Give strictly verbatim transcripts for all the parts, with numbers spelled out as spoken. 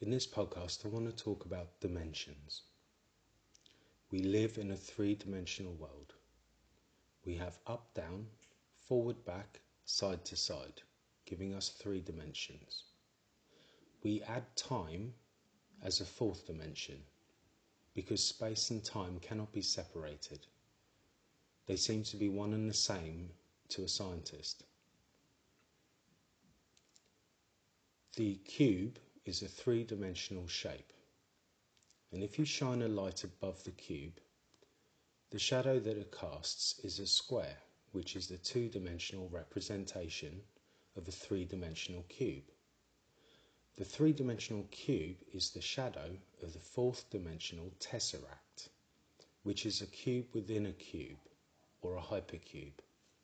In this podcast, I want to talk about dimensions. We live in a three-dimensional world. We have up, down, forward, back, side to side, giving us three dimensions. We add time as a fourth dimension because space and time cannot be separated. They seem to be one and the same to a scientist. The cube is a three-dimensional shape, and if you shine a light above the cube, the shadow that it casts is a square, which is the two-dimensional representation of a three-dimensional cube. The three-dimensional cube is the shadow of the fourth-dimensional tesseract, which is a cube within a cube, or a hypercube.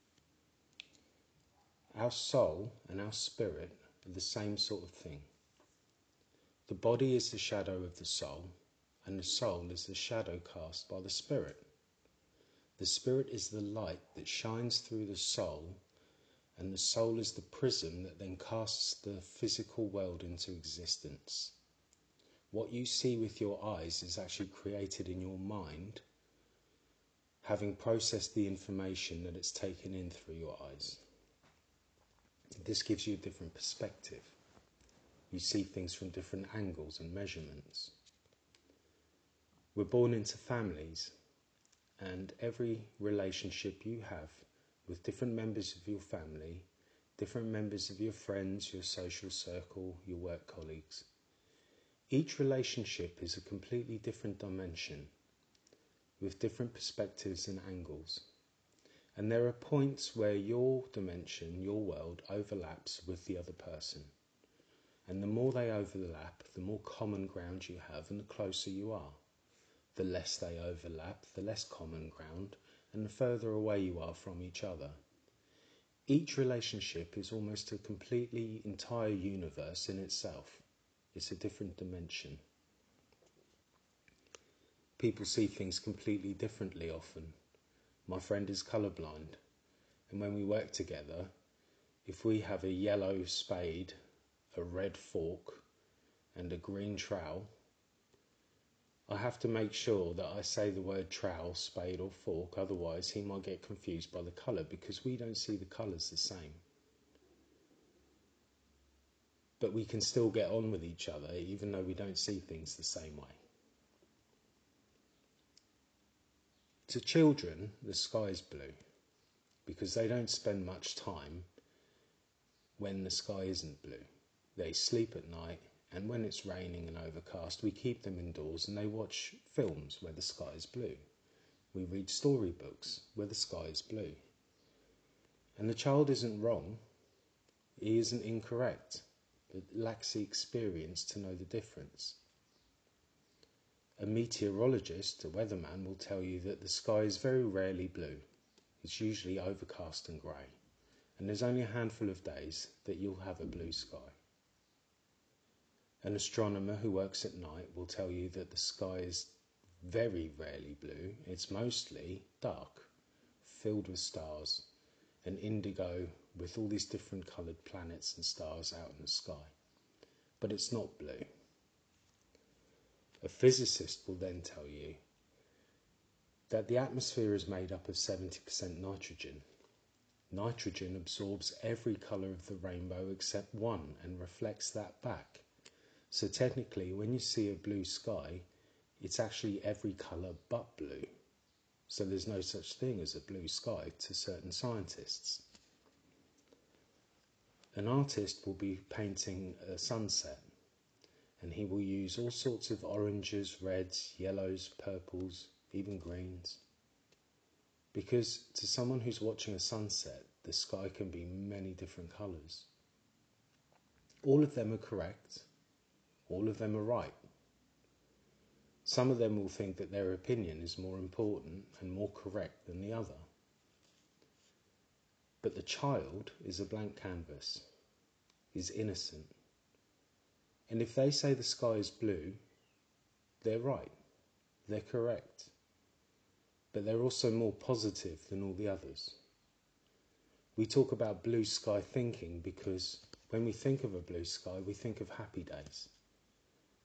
Our soul and our spirit are the same sort of thing. The body is the shadow of the soul, and the soul is the shadow cast by the spirit. The spirit is the light that shines through the soul, and the soul is the prism that then casts the physical world into existence. What you see with your eyes is actually created in your mind, having processed the information that it's taken in through your eyes. This gives you a different perspective. You see things from different angles and measurements. We're born into families, and every relationship you have with different members of your family, different members of your friends, your social circle, your work colleagues, each relationship is a completely different dimension with different perspectives and angles. And there are points where your dimension, your world, overlaps with the other person. And the more they overlap, the more common ground you have and the closer you are. The less they overlap, the less common ground, and the further away you are from each other. Each relationship is almost a completely entire universe in itself. It's a different dimension. People see things completely differently often. My friend is colourblind, and when we work together, if we have a yellow spade, a red fork, and a green trowel, I have to make sure that I say the word trowel, spade or fork, otherwise he might get confused by the colour because we don't see the colours the same. But we can still get on with each other even though we don't see things the same way. To children, the sky is blue because they don't spend much time when the sky isn't blue. They sleep at night, and when it's raining and overcast, we keep them indoors and they watch films where the sky is blue. We read storybooks where the sky is blue. And the child isn't wrong, he isn't incorrect, but lacks the experience to know the difference. A meteorologist, a weatherman, will tell you that the sky is very rarely blue. It's usually overcast and grey, and there's only a handful of days that you'll have a blue sky. An astronomer who works at night will tell you that the sky is very rarely blue. It's mostly dark, filled with stars, and indigo with all these different coloured planets and stars out in the sky. But it's not blue. A physicist will then tell you that the atmosphere is made up of seventy percent nitrogen. Nitrogen absorbs every colour of the rainbow except one and reflects that back. So technically, when you see a blue sky, it's actually every colour but blue. So there's no such thing as a blue sky to certain scientists. An artist will be painting a sunset, and he will use all sorts of oranges, reds, yellows, purples, even greens. Because to someone who's watching a sunset, the sky can be many different colours. All of them are correct. All of them are right. Some of them will think that their opinion is more important and more correct than the other. But the child is a blank canvas, is innocent. And if they say the sky is blue, they're right, they're correct. But they're also more positive than all the others. We talk about blue sky thinking because when we think of a blue sky, we think of happy days.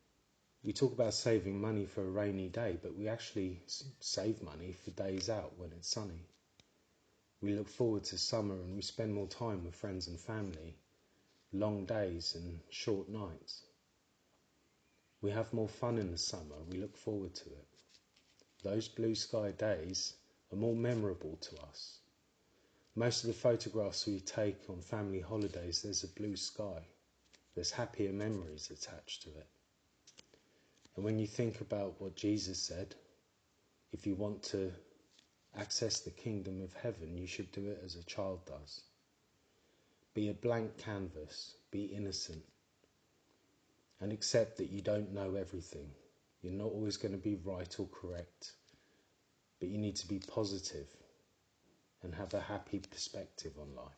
We talk about saving money for a rainy day, but we actually save money for days out when it's sunny. We look forward to summer and we spend more time with friends and family, long days and short nights. We have more fun in the summer, we look forward to it. Those blue sky days are more memorable to us. Most of the photographs we take on family holidays, there's a blue sky. There's happier memories attached to it. And when you think about what Jesus said, if you want to access the kingdom of heaven, you should do it as a child does. Be a blank canvas, be innocent, and accept that you don't know everything. You're not always going to be right or correct, but you need to be positive and have a happy perspective on life.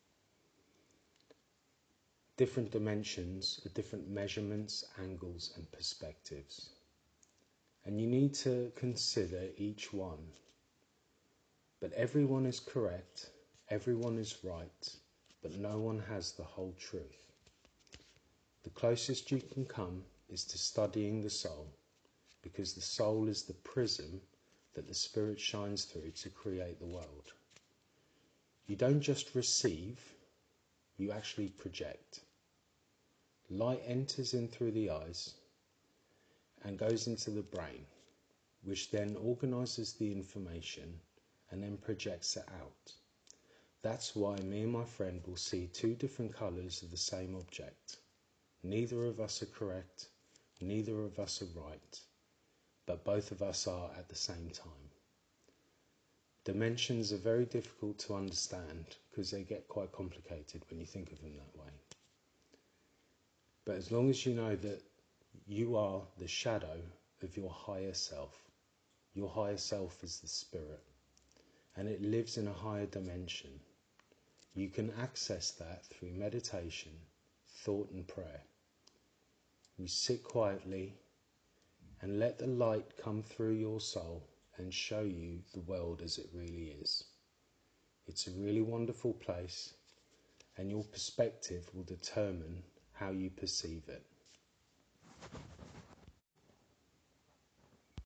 Different dimensions are different measurements, angles and perspectives. And you need to consider each one. But everyone is correct, everyone is right, but no one has the whole truth. The closest you can come is to studying the soul, because the soul is the prism that the Spirit shines through to create the world. You don't just receive, you actually project. Light enters in through the eyes and goes into the brain, which then organises the information and then projects it out. That's why me and my friend will see two different colours of the same object. Neither of us are correct, neither of us are right, but both of us are at the same time. Dimensions are very difficult to understand because they get quite complicated when you think of them that way. But as long as you know that you are the shadow of your higher self, your higher self is the spirit, and it lives in a higher dimension, you can access that through meditation, thought and prayer. You sit quietly and let the light come through your soul and show you the world as it really is. It's a really wonderful place, and your perspective will determine how you perceive it.